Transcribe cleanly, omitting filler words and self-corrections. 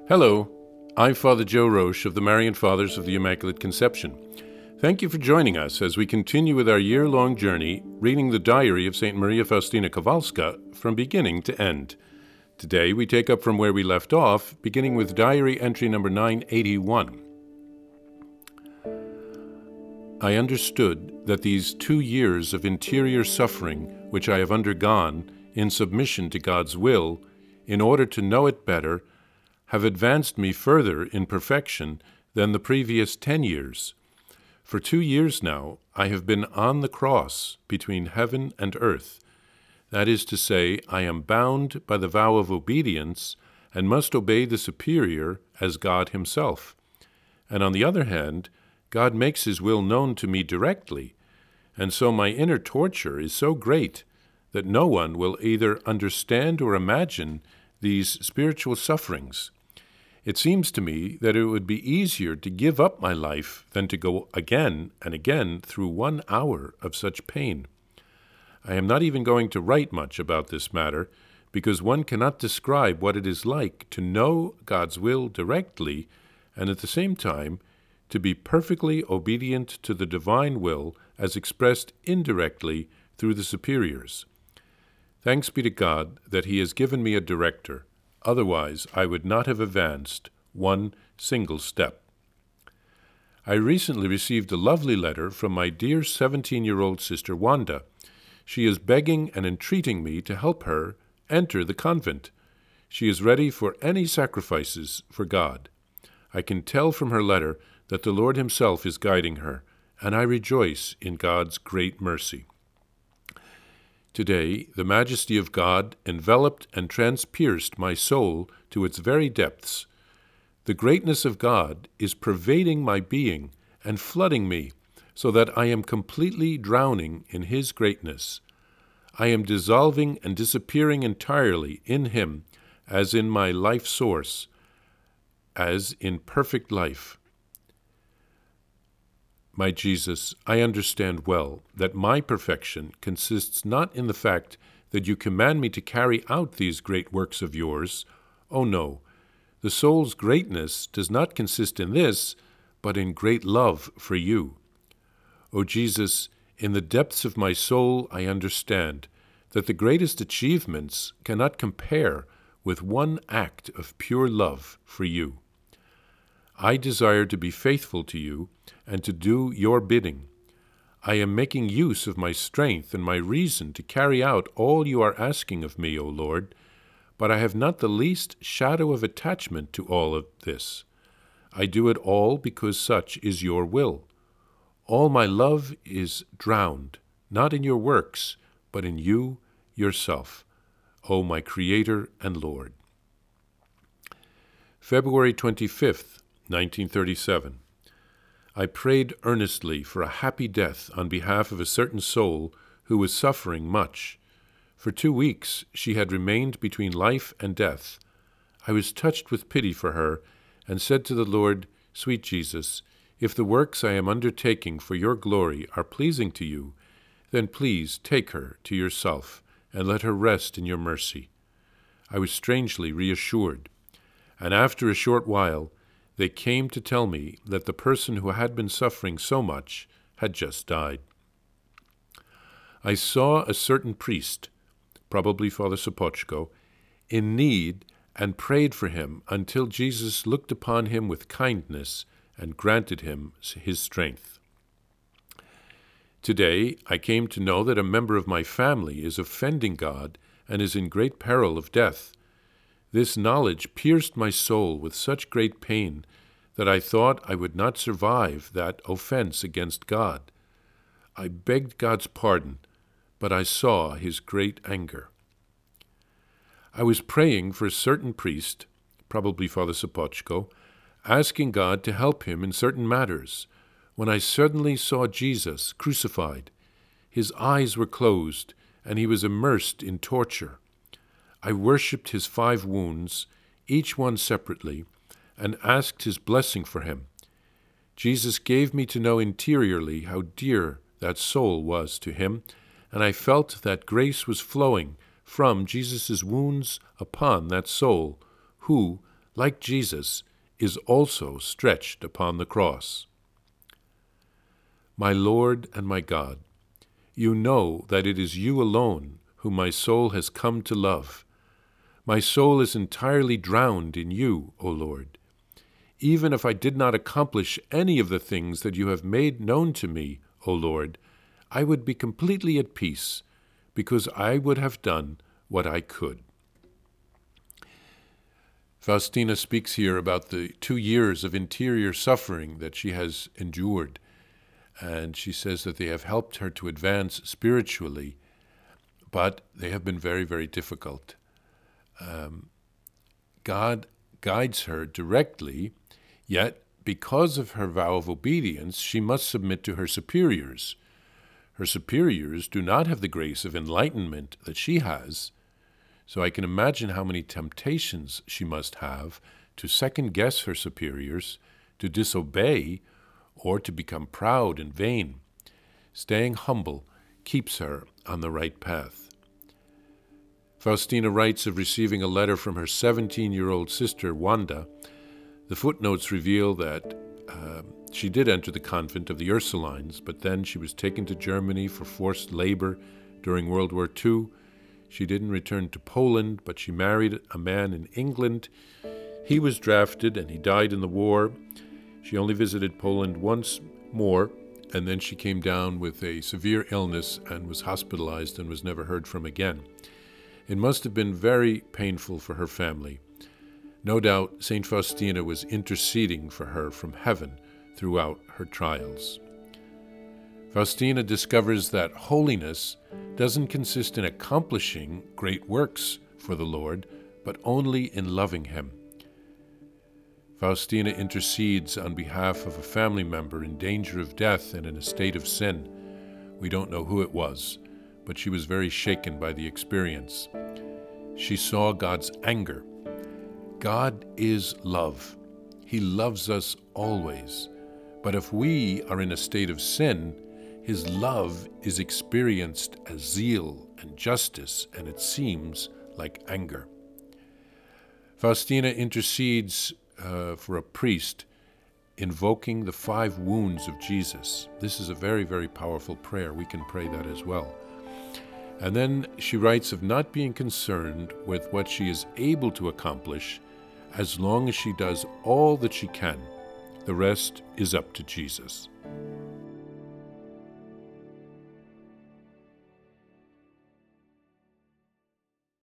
Hello, I'm Father Joe Roche of the Marian Fathers of the Immaculate Conception. Thank you for joining us as we continue with our year-long journey reading the diary of St. Maria Faustina Kowalska from beginning to end. Today we take up from where we left off, beginning with diary entry number 981. I understood that these 2 years of interior suffering which I have undergone in submission to God's will, in order to know it better, have advanced me further in perfection than the previous 10 years. For 2 years now, I have been on the cross between heaven and earth. That is to say, I am bound by the vow of obedience and must obey the superior as God himself. And on the other hand, God makes his will known to me directly, and so my inner torture is so great that no one will either understand or imagine these spiritual sufferings. It seems to me that it would be easier to give up my life than to go again and again through 1 hour of such pain. I am not even going to write much about this matter, because one cannot describe what it is like to know God's will directly and at the same time to be perfectly obedient to the divine will as expressed indirectly through the superiors. Thanks be to God that he has given me a director. Otherwise, I would not have advanced one single step. I recently received a lovely letter from my dear 17-year-old sister Wanda. She is begging and entreating me to help her enter the convent. She is ready for any sacrifices for God. I can tell from her letter that the Lord himself is guiding her, and I rejoice in God's great mercy. Today, the majesty of God enveloped and transpierced my soul to its very depths. The greatness of God is pervading my being and flooding me, so that I am completely drowning in his greatness. I am dissolving and disappearing entirely in him, as in my life source, as in perfect life. My Jesus, I understand well that my perfection consists not in the fact that you command me to carry out these great works of yours. Oh no, the soul's greatness does not consist in this, but in great love for you. O Jesus, in the depths of my soul I understand that the greatest achievements cannot compare with one act of pure love for you. I desire to be faithful to you and to do your bidding. I am making use of my strength and my reason to carry out all you are asking of me, O Lord, but I have not the least shadow of attachment to all of this. I do it all because such is your will. All my love is drowned, not in your works, but in you yourself, O my Creator and Lord. February 25th, 1937. I prayed earnestly for a happy death on behalf of a certain soul who was suffering much. For 2 weeks she had remained between life and death. I was touched with pity for her and said to the Lord, Sweet Jesus, if the works I am undertaking for your glory are pleasing to you, then please take her to yourself and let her rest in your mercy. I was strangely reassured, and after a short while they came to tell me that the person who had been suffering so much had just died. I saw a certain priest, probably Father Sopochko, in need and prayed for him until Jesus looked upon him with kindness and granted him his strength. Today I came to know that a member of my family is offending God and is in great peril of death. This knowledge pierced my soul with such great pain that I thought I would not survive that offense against God. I begged God's pardon, but I saw his great anger. I was praying for a certain priest, probably Father Sopochko, asking God to help him in certain matters, when I suddenly saw Jesus crucified. His eyes were closed, and he was immersed in torture. I worshipped his 5 wounds, each one separately, and asked his blessing for him. Jesus gave me to know interiorly how dear that soul was to him, and I felt that grace was flowing from Jesus' wounds upon that soul, who, like Jesus, is also stretched upon the cross. My Lord and my God, you know that it is you alone whom my soul has come to love. My soul is entirely drowned in you, O Lord. Even if I did not accomplish any of the things that you have made known to me, O Lord, I would be completely at peace, because I would have done what I could. Faustina speaks here about the 2 years of interior suffering that she has endured, and she says that they have helped her to advance spiritually, but they have been very, very difficult. God guides her directly, yet because of her vow of obedience, she must submit to her superiors. Her superiors do not have the grace of enlightenment that she has, so I can imagine how many temptations she must have to second-guess her superiors, to disobey, or to become proud and vain. Staying humble keeps her on the right path. Faustina writes of receiving a letter from her 17-year-old sister, Wanda. The footnotes reveal that she did enter the convent of the Ursulines, but then she was taken to Germany for forced labor during World War II. She didn't return to Poland, but she married a man in England. He was drafted and he died in the war. She only visited Poland once more, and then she came down with a severe illness and was hospitalized and was never heard from again. It must have been very painful for her family. No doubt St. Faustina was interceding for her from heaven throughout her trials. Faustina discovers that holiness doesn't consist in accomplishing great works for the Lord, but only in loving him. Faustina intercedes on behalf of a family member in danger of death and in a state of sin. We don't know who it was, but she was very shaken by the experience. She saw God's anger. God is love. He loves us always. But if we are in a state of sin, his love is experienced as zeal and justice, and it seems like anger. Faustina intercedes for a priest invoking the 5 wounds of Jesus. This is a very, very powerful prayer. We can pray that as well. And then she writes of not being concerned with what she is able to accomplish as long as she does all that she can. The rest is up to Jesus.